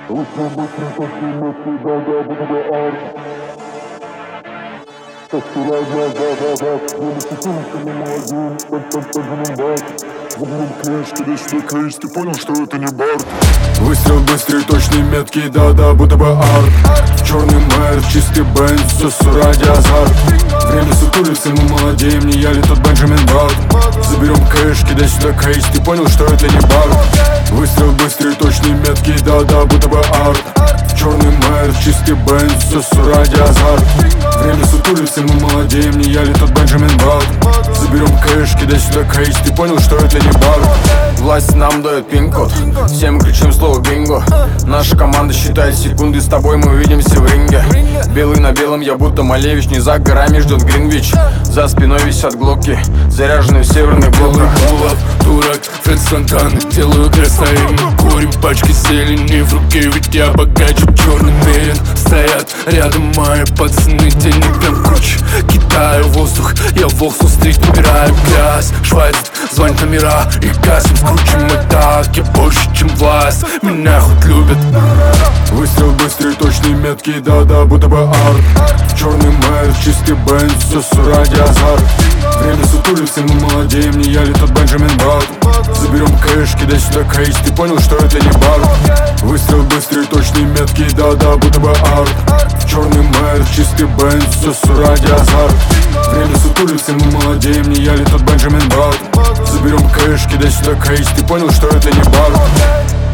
Выстрел быстрый, точный, меткий, да-да, буду бы арт. Как вчера, да-да-да-да. Я не сетился, не молодым, поджимем бак. Заглянул кейс, кидай сюда кейс, ты понял, что это не бар. Выстрел быстрый, точный, меткий, да-да, будто бы арт. Черный мэр, чистый бенз, все ради азарт. Время сутулится, мы молодеем, не я ли тот Бенджамин Брат. Заберем кэш, кидай сюда кейс, ты понял, что это не бар. Выстрел быстрый, точный, меткий, да-да, будто бы арт. Черный мэр, чистый бенз, все ради азарт. Время сутулится, мы молодеем, не я ли тот Бенджамин Брат. Заберем кэш, кидай сюда кейс, ты понял, что это не бар. Власть нам дает пин-код, все мы кричим слово бинго. Наша команда считает секунды, с тобой мы увидимся в ринге. Белый на белом, я будто Малевич, не за горами ждет Гринвич. За спиной висят глоки, заряженные в северный блок. Булав, дурак, Фред Фонтаны, делаю красавием. Курим пачки зелени в руке, ведь я богаче, черный мерин. Стоят рядом мои пацаны, денег прям куча. Кидаю воздух, я в Волк-стрит набираю газ. Швайцет, звонит номера, их гасим, скручим мы так. Я больше, чем власть, меня хоть любят. Выстрел быстрый, точный, меткий, да-да, будто бы арт. Черный мэр, чистый бенз, все ради азарт. Время сутулится, мы молодеем, не я ли тот Бенджамин Брат. Заберем кэш, кидай сюда кейс, ты понял, что это не бар. Выстрел быстрый, точный, меткий, да-да, будто бы арт. Черный мэр, чистый бенз, все ради азарт. Время сутулится, мы молодеем, не я ли тот Бенджамин Брат. Заберем кэш, кидай сюда кейс, ты понял, что это не бар.